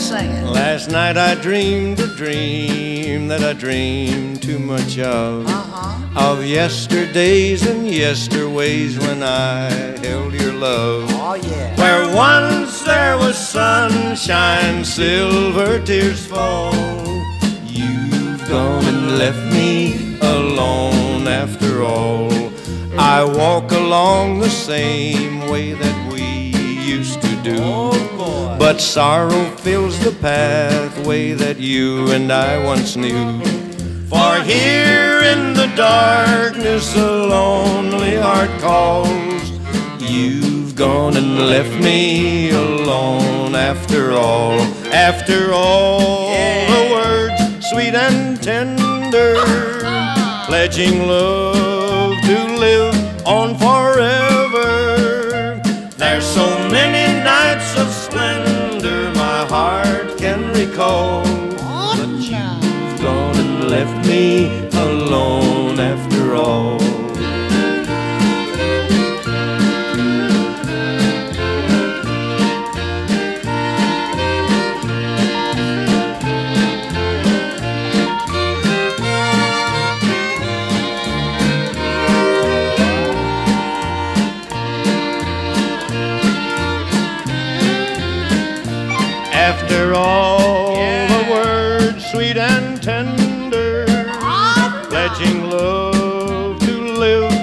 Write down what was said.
sing it. Last night I dreamed a dream that I dreamed too much of yesterdays and yesterways when I held your love. Oh, yeah. Where once there was sunshine, silver tears fall. You've gone and left me alone after all. I walk along the same way that we used to do. But sorrow fills the pathway that you and I once knew. For here in the darkness a lonely heart calls. You've gone and left me alone after all. After all, the words sweet and tender, pledging love to live on forever. There's so many nights of splendor my heart can recall. But you've gone and left me alone after all. After all, the words sweet and tender, pledging love to live